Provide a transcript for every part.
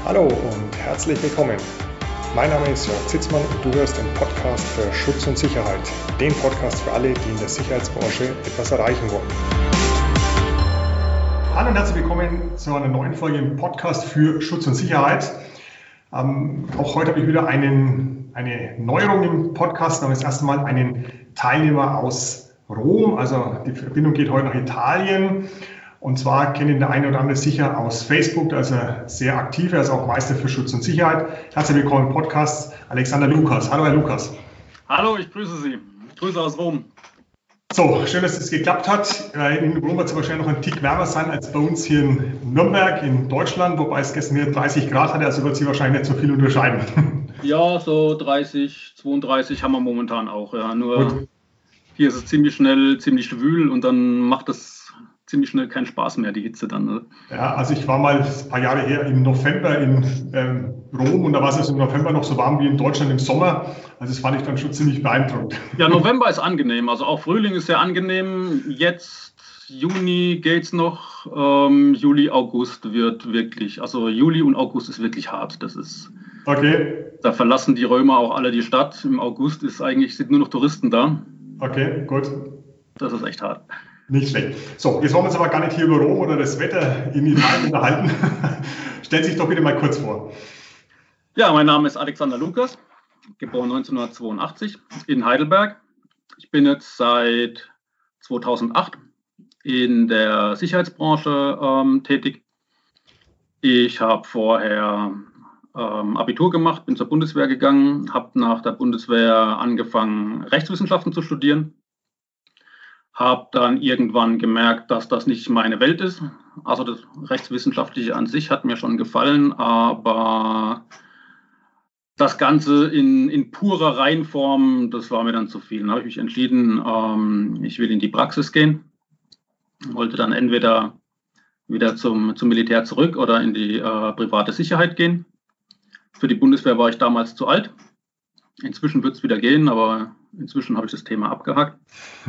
Hallo und herzlich willkommen. Mein Name ist Jörg Zitzmann und du hörst den Podcast für Schutz und Sicherheit. Den Podcast für alle, die in der Sicherheitsbranche etwas erreichen wollen. Hallo und herzlich willkommen zu einer neuen Folge im Podcast für Schutz und Sicherheit. Auch heute habe ich wieder eine Neuerung im Podcast. Wir haben das erste Mal einen Teilnehmer aus Rom. Also die Verbindung geht heute nach Italien. Und zwar kennen der eine oder andere sicher aus Facebook, also sehr aktiv, er ist auch Meister für Schutz und Sicherheit. Herzlich willkommen im Podcast, Alexander Lukas. Hallo, Herr Lukas. Hallo, ich grüße Sie. Grüße aus Rom. So, schön, dass es geklappt hat. In Rom wird es wahrscheinlich noch ein Tick wärmer sein als bei uns hier in Nürnberg in Deutschland, wobei es gestern hier 30 Grad hatte, also wird sie wahrscheinlich nicht so viel unterscheiden. Ja, so 30, 32 haben wir momentan auch. Ja. Nur hier ist es ziemlich schnell, ziemlich schwül und dann macht es ziemlich schnell keinen Spaß mehr, die Hitze dann. Ne? Ja, also ich war mal ein paar Jahre her im November in Rom und da war es also im November noch so warm wie in Deutschland im Sommer. Also das fand ich dann schon ziemlich beeindruckend. Ja, November ist angenehm, also auch Frühling ist sehr angenehm. Jetzt Juni geht's noch, Juli, August wird wirklich, also Juli und August ist wirklich hart. Das ist, okay. Da verlassen die Römer auch alle die Stadt. Im August sind nur noch Touristen da. Okay, gut. Das ist echt hart. Nicht schlecht. So, jetzt wollen wir uns aber gar nicht hier über Rom oder das Wetter in Italien unterhalten. Stellen Sie sich doch bitte mal kurz vor. Ja, mein Name ist Alexander Lukas, geboren 1982 in Heidelberg. Ich bin jetzt seit 2008 in der Sicherheitsbranche tätig. Ich habe vorher Abitur gemacht, bin zur Bundeswehr gegangen, habe nach der Bundeswehr angefangen, Rechtswissenschaften zu studieren. Habe dann irgendwann gemerkt, dass das nicht meine Welt ist. Also das Rechtswissenschaftliche an sich hat mir schon gefallen, aber das Ganze in purer Reihenform, das war mir dann zu viel. Dann habe ich mich entschieden, ich will in die Praxis gehen. Wollte dann entweder wieder zum Militär zurück oder in die private Sicherheit gehen. Für die Bundeswehr war ich damals zu alt. Inzwischen wird es wieder gehen, aber inzwischen habe ich das Thema abgehakt.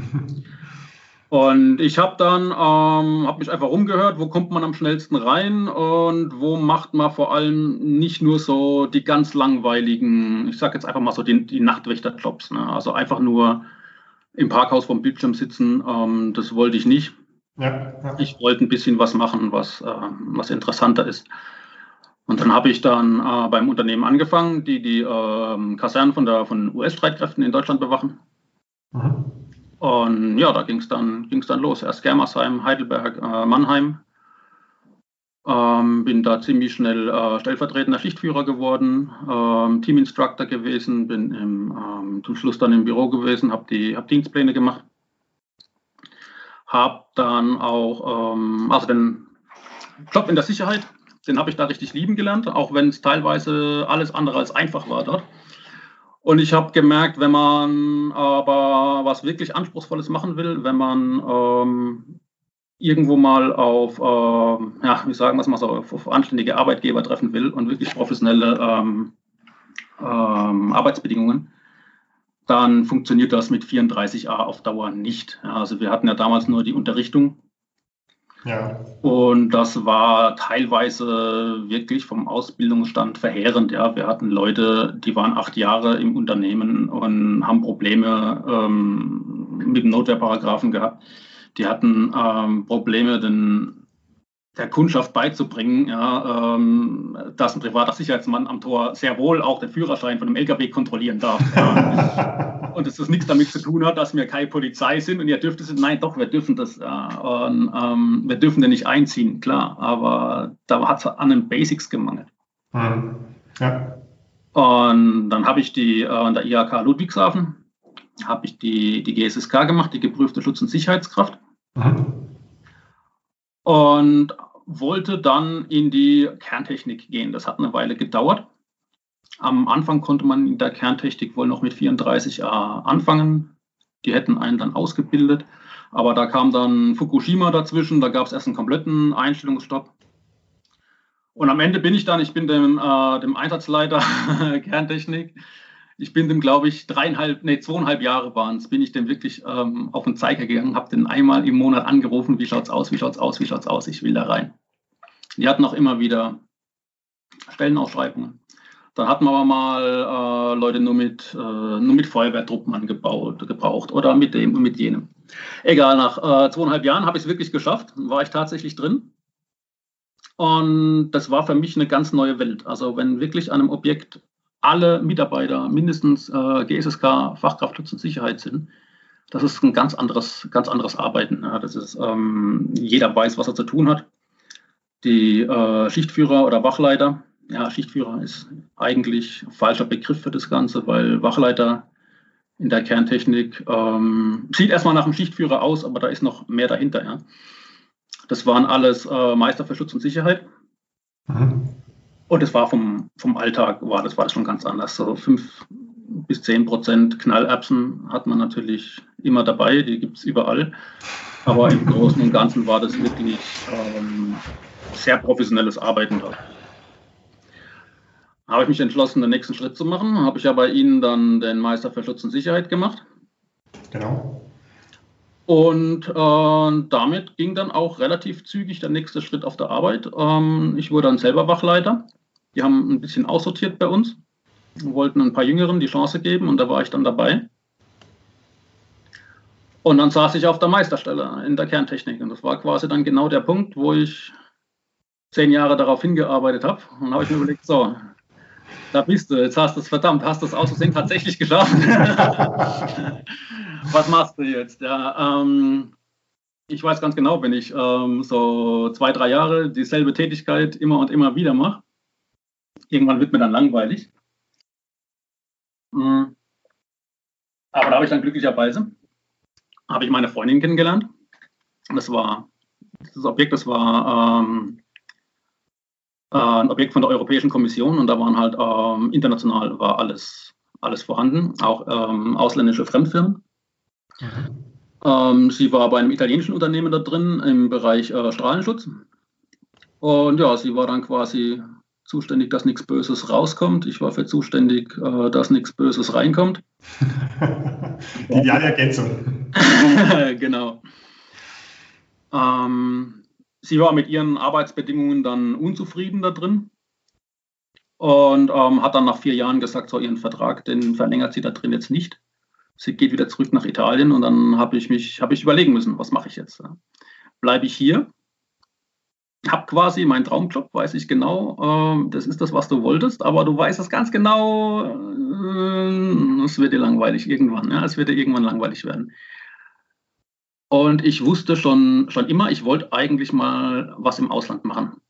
Und ich habe dann mich einfach umgehört, wo kommt man am schnellsten rein und wo macht man vor allem nicht nur so die ganz langweiligen, ich sage jetzt einfach mal so die Nachtwächterjobs, ne? Also einfach nur im Parkhaus vorm Bildschirm sitzen, das wollte ich nicht. Ja. Ich wollte ein bisschen was machen, was interessanter ist. Und dann habe ich dann beim Unternehmen angefangen, die Kasernen von US-Streitkräften in Deutschland bewachen. Mhm. Und ja, da ging es dann los. Erst Germersheim, Heidelberg, Mannheim. Bin da ziemlich schnell stellvertretender Schichtführer geworden, Teaminstructor gewesen, bin zum Schluss dann im Büro gewesen, habe Dienstpläne gemacht. Habe dann auch, also den Job in der Sicherheit, den habe ich da richtig lieben gelernt, auch wenn es teilweise alles andere als einfach war dort. Und ich habe gemerkt, wenn man aber was wirklich Anspruchsvolles machen will, wenn man irgendwo mal auf anständige Arbeitgeber treffen will und wirklich professionelle Arbeitsbedingungen, dann funktioniert das mit 34a auf Dauer nicht. Ja, also wir hatten ja damals nur die Unterrichtung. Ja. Und das war teilweise wirklich vom Ausbildungsstand verheerend. Ja, wir hatten Leute, die waren 8 Jahre im Unternehmen und haben Probleme mit dem Notwehrparagraphen gehabt. Die hatten Probleme, der Kundschaft beizubringen, ja, dass ein privater Sicherheitsmann am Tor sehr wohl auch den Führerschein von einem LKW kontrollieren darf. Ja. Und dass das nichts damit zu tun hat, dass wir keine Polizei sind und ihr dürft es. Nein, doch, wir dürfen das. Ja. Und wir dürfen den nicht einziehen, klar. Aber da hat es an den Basics gemangelt. Mhm. Ja. Und dann habe ich an der IHK Ludwigshafen habe ich die GSSK gemacht, die geprüfte Schutz- und Sicherheitskraft. Mhm. Und wollte dann in die Kerntechnik gehen. Das hat eine Weile gedauert. Am Anfang konnte man in der Kerntechnik wohl noch mit 34a anfangen. Die hätten einen dann ausgebildet. Aber da kam dann Fukushima dazwischen. Da gab es erst einen kompletten Einstellungsstopp. Und am Ende bin ich dem Einsatzleiter Kerntechnik, ich bin dem, glaube ich, 2,5 Jahre waren es, bin ich dem wirklich auf den Zeiger gegangen, habe den einmal im Monat angerufen, wie schaut's aus, ich will da rein. Die hatten auch immer wieder Stellenausschreibungen. Dann hatten wir aber mal Leute nur mit Feuerwehrtruppen gebraucht oder mit dem und mit jenem. Egal, nach 2,5 Jahren habe ich es wirklich geschafft, war ich tatsächlich drin. Und das war für mich eine ganz neue Welt. Also wenn wirklich an einem Objekt alle Mitarbeiter mindestens GSSK, Fachkraft Schutz und Sicherheit sind, das ist ein ganz anderes Arbeiten. Ja. Das ist, jeder weiß, was er zu tun hat. Die Schichtführer oder Wachleiter, ja, Schichtführer ist eigentlich ein falscher Begriff für das Ganze, weil Wachleiter in der Kerntechnik sieht erstmal nach einem Schichtführer aus, aber da ist noch mehr dahinter. Ja. Das waren alles Meister für Schutz und Sicherheit. Mhm. Und es war vom Alltag, war das schon ganz anders. So 5-10% Knallerbsen hat man natürlich immer dabei, die gibt es überall. Aber im Großen und Ganzen war das wirklich sehr professionelles Arbeiten dort. Habe ich mich entschlossen, den nächsten Schritt zu machen. Habe ich ja bei Ihnen dann den Meister für Schutz und Sicherheit gemacht. Genau. Und damit ging dann auch relativ zügig der nächste Schritt auf der Arbeit. Ich wurde dann selber Wachleiter. Die haben ein bisschen aussortiert bei uns, wollten ein paar Jüngeren die Chance geben und da war ich dann dabei. Und dann saß ich auf der Meisterstelle in der Kerntechnik und das war quasi dann genau der Punkt, wo ich 10 Jahre darauf hingearbeitet habe. Und dann habe ich mir überlegt, so, da bist du, jetzt hast du es verdammt, hast du es aus Versehen tatsächlich geschafft. Was machst du jetzt? Ja, ich weiß ganz genau, wenn ich so 2-3 Jahre dieselbe Tätigkeit immer und immer wieder mache, irgendwann wird mir dann langweilig. Aber da habe ich dann glücklicherweise meine Freundin kennengelernt. Das Objekt war ein Objekt von der Europäischen Kommission und da waren halt international war alles vorhanden, auch ausländische Fremdfirmen. Mhm. Sie war bei einem italienischen Unternehmen da drin im Bereich Strahlenschutz. Und ja, sie war dann quasi zuständig, dass nichts Böses rauskommt. Ich war für zuständig, dass nichts Böses reinkommt. Die ideale Ergänzung. Genau. Sie war mit ihren Arbeitsbedingungen dann unzufrieden da drin und hat dann nach 4 Jahren gesagt, so ihren Vertrag, den verlängert sie da drin jetzt nicht. Sie geht wieder zurück nach Italien und dann habe ich überlegen müssen, was mache ich jetzt? Bleibe ich hier? Habe quasi meinen Traumjob, weiß ich genau, das ist das, was du wolltest, aber du weißt es ganz genau, es wird dir langweilig irgendwann, ja, es wird dir irgendwann langweilig werden. Und ich wusste schon immer, ich wollte eigentlich mal was im Ausland machen.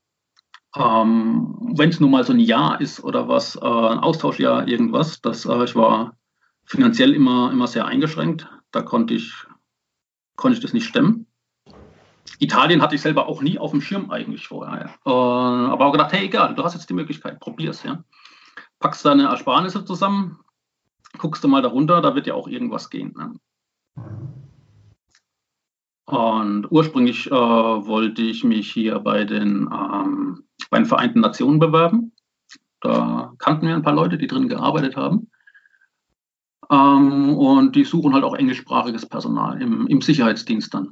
Wenn es nur mal so ein Jahr ist oder was, ein Austauschjahr, irgendwas, ich war finanziell immer sehr eingeschränkt, da konnte ich das nicht stemmen. Italien hatte ich selber auch nie auf dem Schirm eigentlich vorher. Aber auch gedacht, hey, egal, du hast jetzt die Möglichkeit, probier's. Ja. Packst deine Ersparnisse zusammen, guckst du mal darunter, da wird ja auch irgendwas gehen. Ne? Und ursprünglich wollte ich mich hier bei den Vereinten Nationen bewerben. Da kannten wir ein paar Leute, die drin gearbeitet haben. Und die suchen halt auch englischsprachiges Personal im Sicherheitsdienst dann.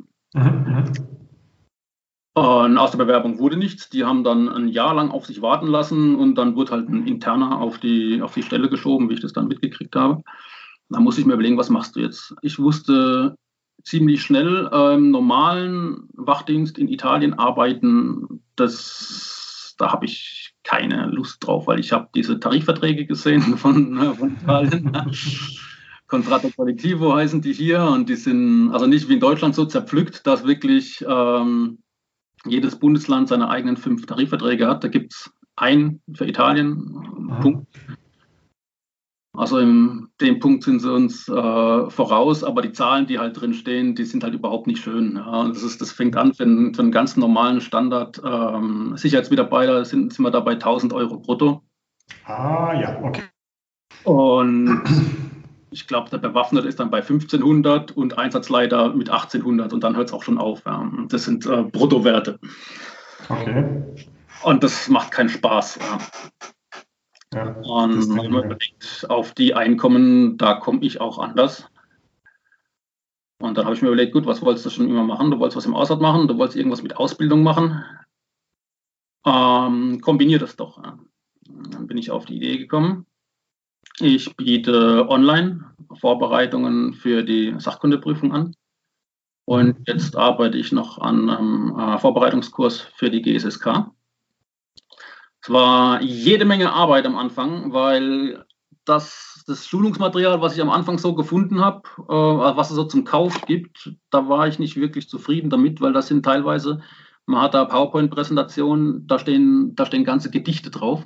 Und aus der Bewerbung wurde nichts. Die haben dann ein Jahr lang auf sich warten lassen und dann wurde halt ein Interner auf die Stelle geschoben, wie ich das dann mitgekriegt habe. Da muss ich mir überlegen, was machst du jetzt? Ich wusste ziemlich schnell, im normalen Wachdienst in Italien arbeiten, da habe ich keine Lust drauf, weil ich habe diese Tarifverträge gesehen von Italien. Contratto Collettivo heißen die hier und die sind also nicht wie in Deutschland so zerpflückt, dass wirklich jedes Bundesland seine eigenen 5 Tarifverträge hat. Da gibt es einen für Italien, Punkt. Also in dem Punkt sind sie uns voraus, aber die Zahlen, die halt drin stehen, die sind halt überhaupt nicht schön. Ja. Das fängt an für einen ganz normalen Standard. Sicherheitsmitarbeiter sind wir da bei 1.000 Euro brutto. Ah, ja, okay. Und ich glaube, der Bewaffnete ist dann bei 1.500 und Einsatzleiter mit 1.800 und dann hört es auch schon auf. Ja. Das sind Bruttowerte. Okay. Und das macht keinen Spaß. Ja. Ja, und wenn man überlegt, auf die Einkommen, da komme ich auch anders. Und dann habe ich mir überlegt, gut, was wolltest du schon immer machen? Du wolltest was im Ausland machen, du wolltest irgendwas mit Ausbildung machen. kombiniere das doch. Ja. Dann bin ich auf die Idee gekommen. Ich biete online Vorbereitungen für die Sachkundeprüfung an. Und jetzt arbeite ich noch an einem Vorbereitungskurs für die GSSK. Es war jede Menge Arbeit am Anfang, weil das Schulungsmaterial, was ich am Anfang so gefunden habe, was es so zum Kauf gibt, da war ich nicht wirklich zufrieden damit, weil das sind teilweise, man hat da PowerPoint-Präsentationen, da stehen ganze Gedichte drauf.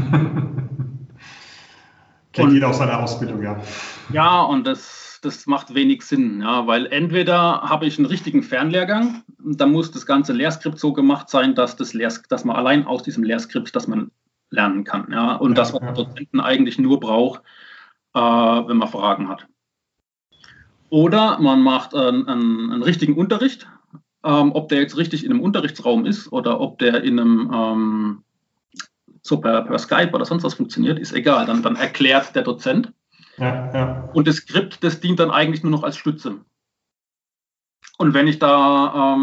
Kennt jeder aus seiner Ausbildung, ja. Ja, und das macht wenig Sinn, ja, weil entweder habe ich einen richtigen Fernlehrgang, da muss das ganze Lehrskript so gemacht sein, dass man allein aus diesem Lehrskript, dass man lernen kann, ja, und das, was der Dozenten eigentlich nur braucht, wenn man Fragen hat. Oder man macht einen richtigen Unterricht, ob der jetzt richtig in einem Unterrichtsraum ist oder ob der in einem so per Skype oder sonst was funktioniert, ist egal. Dann erklärt der Dozent. Ja. Und das Skript, das dient dann eigentlich nur noch als Stütze. Und wenn ich da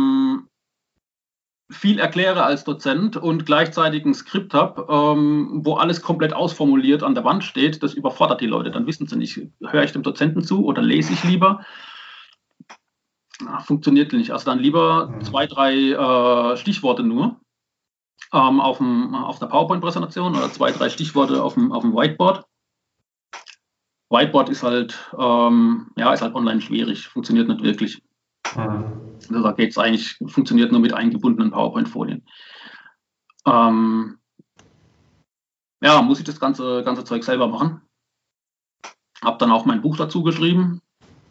viel erkläre als Dozent und gleichzeitig ein Skript habe, wo alles komplett ausformuliert an der Wand steht, das überfordert die Leute. Dann wissen sie nicht, höre ich dem Dozenten zu oder lese ich lieber? Funktioniert nicht. Also dann lieber 2, 3 Stichworte nur auf der PowerPoint-Präsentation oder 2, 3 Stichworte auf dem Whiteboard. Whiteboard ist halt online schwierig, funktioniert nicht wirklich. Also da geht es eigentlich, funktioniert nur mit eingebundenen PowerPoint-Folien. Muss ich das ganze Zeug selber machen. Habe dann auch mein Buch dazu geschrieben.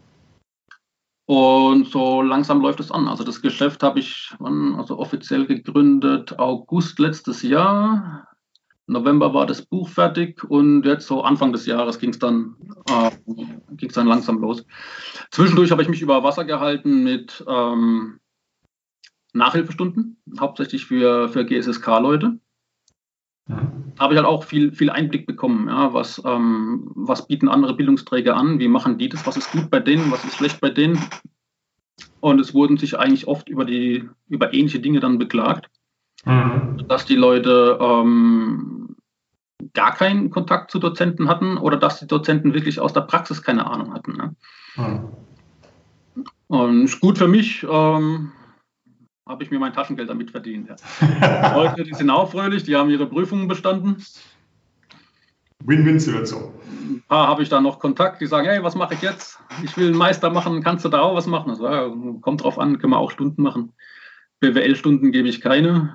Und so langsam läuft es an. Also das Geschäft habe ich offiziell gegründet August letztes Jahr. November war das Buch fertig und jetzt so Anfang des Jahres ging es dann langsam los. Zwischendurch habe ich mich über Wasser gehalten mit Nachhilfestunden, hauptsächlich für GSSK-Leute. Da habe ich halt auch viel Einblick bekommen, ja, was bieten andere Bildungsträger an, wie machen die das, was ist gut bei denen, was ist schlecht bei denen. Und es wurden sich eigentlich oft über ähnliche Dinge dann beklagt, dass die Leute gar keinen Kontakt zu Dozenten hatten oder dass die Dozenten wirklich aus der Praxis keine Ahnung hatten. Ne? Und ist gut für mich, habe ich mir mein Taschengeld damit verdient. Ja. Leute, die sind auch fröhlich, die haben ihre Prüfungen bestanden. Win-Win-Situation. Ein paar habe ich da noch Kontakt, die sagen, hey, was mache ich jetzt? Ich will einen Meister machen, kannst du da auch was machen? Also, ja, kommt drauf an, können wir auch Stunden machen. BWL-Stunden gebe ich keine.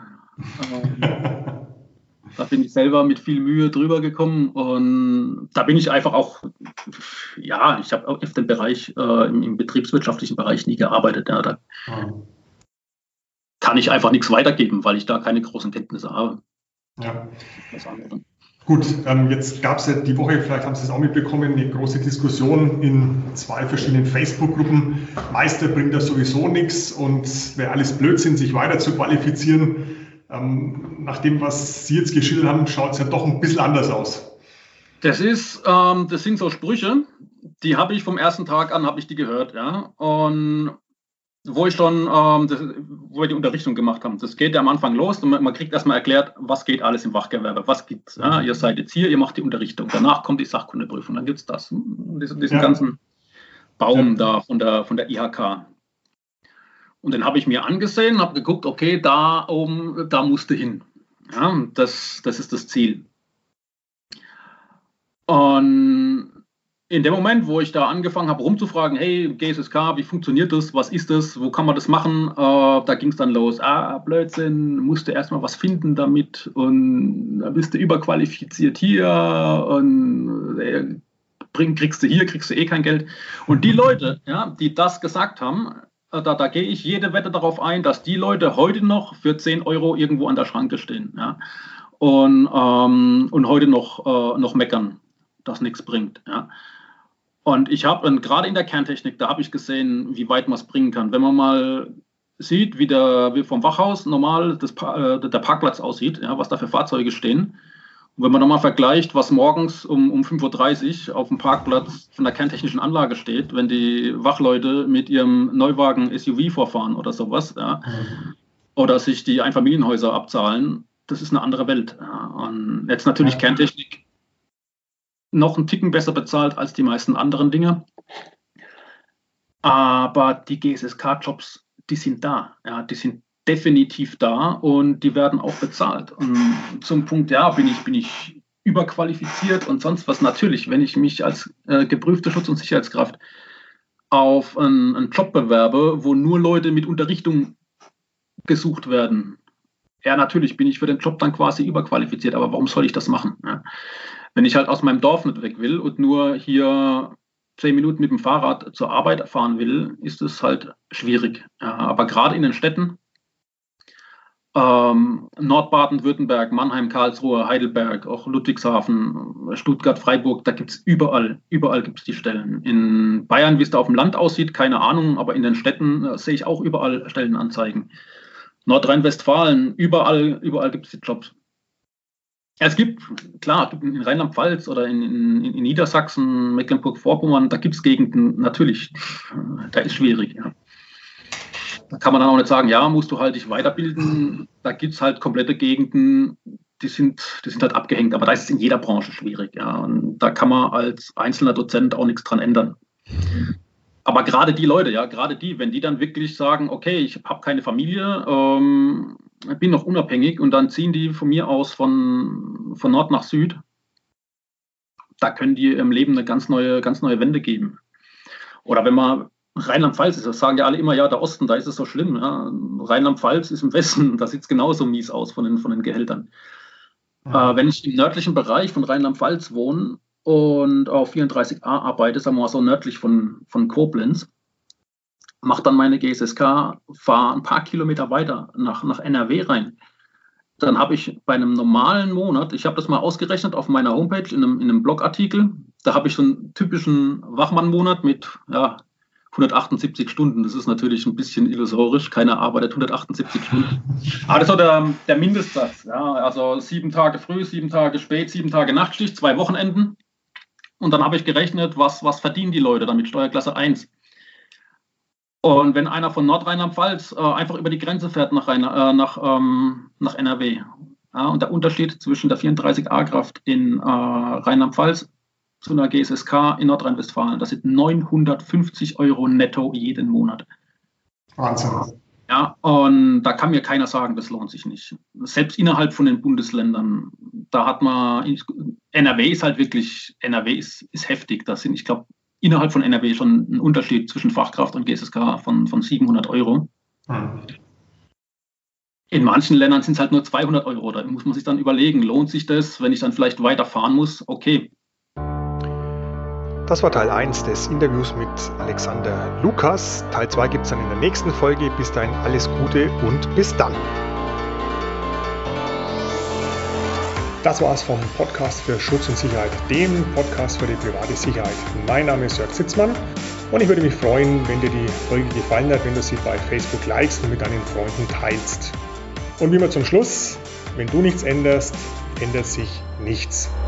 Da bin ich selber mit viel Mühe drüber gekommen und da bin ich einfach auch, ja, ich habe auf dem Bereich, im betriebswirtschaftlichen Bereich nie gearbeitet. Ja, da kann ich einfach nichts weitergeben, weil ich da keine großen Kenntnisse habe. Ja. Gut, jetzt gab es ja die Woche, vielleicht haben Sie es auch mitbekommen, eine große Diskussion in 2 verschiedenen Facebook-Gruppen. Meister bringt das sowieso nichts und wäre alles Blödsinn, sich weiter zu qualifizieren. Nach dem, was Sie jetzt geschildert haben, schaut es ja doch ein bisschen anders aus. Das sind so Sprüche, die habe ich vom ersten Tag an, habe ich die gehört, ja. Und wo wir die Unterrichtung gemacht haben. Das geht ja am Anfang los und man kriegt erstmal erklärt, was geht alles im Fachgewerbe, was gibt's. Ja? Ihr seid jetzt hier, ihr macht die Unterrichtung, danach kommt die Sachkundeprüfung, dann gibt es das, diesen ganzen Baum da von der IHK. Und den habe ich mir angesehen, habe geguckt, okay, da oben, da musste hin. Ja, das ist das Ziel. Und in dem Moment, wo ich da angefangen habe rumzufragen, hey, GSSK, wie funktioniert das, was ist das, wo kann man das machen, da ging es dann los, Blödsinn, musste erstmal was finden damit und da bist du überqualifiziert hier und kriegst du eh kein Geld. Und die Leute, ja, die das gesagt haben, da gehe ich jede Wette darauf ein, dass die Leute heute noch für 10 Euro irgendwo an der Schranke stehen, ja, und heute noch meckern, dass nichts bringt, ja. Und ich habe gerade in der Kerntechnik, da habe ich gesehen, wie weit man es bringen kann. Wenn man mal sieht, wie vom Wachhaus normal der Parkplatz aussieht, ja, was da für Fahrzeuge stehen. Und wenn man nochmal vergleicht, was morgens um 5:30 Uhr auf dem Parkplatz von der kerntechnischen Anlage steht, wenn die Wachleute mit ihrem Neuwagen SUV vorfahren oder sowas, ja, oder sich die Einfamilienhäuser abzahlen, das ist eine andere Welt. Ja. Und jetzt natürlich Kerntechnik noch einen Ticken besser bezahlt als die meisten anderen Dinge. Aber die GSSK-Jobs, die sind da. Ja, die sind definitiv da und die werden auch bezahlt. Und zum Punkt, ja, bin ich überqualifiziert und sonst was. Natürlich, wenn ich mich als geprüfte Schutz- und Sicherheitskraft auf einen Job bewerbe, wo nur Leute mit Unterrichtung gesucht werden, ja, natürlich bin ich für den Job dann quasi überqualifiziert, aber warum soll ich das machen? Ja? Wenn ich halt aus meinem Dorf nicht weg will und nur hier 10 Minuten mit dem Fahrrad zur Arbeit fahren will, ist es halt schwierig. Ja, aber gerade in den Städten, Nordbaden-Württemberg, Mannheim, Karlsruhe, Heidelberg, auch Ludwigshafen, Stuttgart, Freiburg, da gibt es überall gibt es die Stellen. In Bayern, wie es da auf dem Land aussieht, keine Ahnung, aber in den Städten sehe ich auch überall Stellenanzeigen. Nordrhein-Westfalen, überall gibt es die Jobs. Es gibt, klar, in Rheinland-Pfalz oder in Niedersachsen, Mecklenburg-Vorpommern, da gibt es Gegenden, natürlich, da ist schwierig. Ja. Da kann man dann auch nicht sagen, ja, musst du halt dich weiterbilden. Da gibt es halt komplette Gegenden, die sind halt abgehängt. Aber da ist es in jeder Branche schwierig. Ja. Und da kann man als einzelner Dozent auch nichts dran ändern. Aber gerade die Leute, ja, wenn die dann wirklich sagen, okay, ich habe keine Familie, bin noch unabhängig und dann ziehen die von mir aus von Nord nach Süd, da können die im Leben eine ganz neue Wende geben. Oder wenn man Rheinland-Pfalz ist, das sagen ja alle immer, ja, der Osten, da ist es so schlimm. Ja. Rheinland-Pfalz ist im Westen, da sieht es genauso mies aus von den Gehältern. Wenn ich im nördlichen Bereich von Rheinland-Pfalz wohne und auf 34a arbeite, sagen wir mal so nördlich von Koblenz, mache dann meine GSSK, fahre ein paar Kilometer weiter nach NRW rein. Dann habe ich bei einem normalen Monat, ich habe das mal ausgerechnet auf meiner Homepage in einem Blogartikel, da habe ich so einen typischen Wachmann-Monat mit 178 Stunden. Das ist natürlich ein bisschen illusorisch. Keiner arbeitet 178 Stunden. Aber das ist so der Mindestsatz. Ja, also 7 Tage früh, 7 Tage spät, 7 Tage Nachtschicht, 2 Wochenenden. Und dann habe ich gerechnet, was verdienen die Leute dann mit Steuerklasse 1. Und wenn einer von Nordrhein-Westfalen einfach über die Grenze fährt nach NRW, ja, und der Unterschied zwischen der 34a-Kraft in Rheinland-Pfalz zu einer GSSK in Nordrhein-Westfalen, das sind 950 € netto jeden Monat. Wahnsinn. Ja, und da kann mir keiner sagen, das lohnt sich nicht. Selbst innerhalb von den Bundesländern, da hat man, NRW ist halt wirklich, NRW ist heftig. Das sind, ich glaube, innerhalb von NRW schon ein Unterschied zwischen Fachkraft und GSSK von 700 €. In manchen Ländern sind es halt nur 200 €. Da muss man sich dann überlegen, lohnt sich das, wenn ich dann vielleicht weiterfahren muss? Okay. Das war Teil 1 des Interviews mit Alexander Lukas. Teil 2 gibt es dann in der nächsten Folge. Bis dahin alles Gute und bis dann. Das war's vom Podcast für Schutz und Sicherheit, dem Podcast für die private Sicherheit. Mein Name ist Jörg Sitzmann und ich würde mich freuen, wenn dir die Folge gefallen hat, wenn du sie bei Facebook likest und mit deinen Freunden teilst. Und wie immer zum Schluss, wenn du nichts änderst, ändert sich nichts.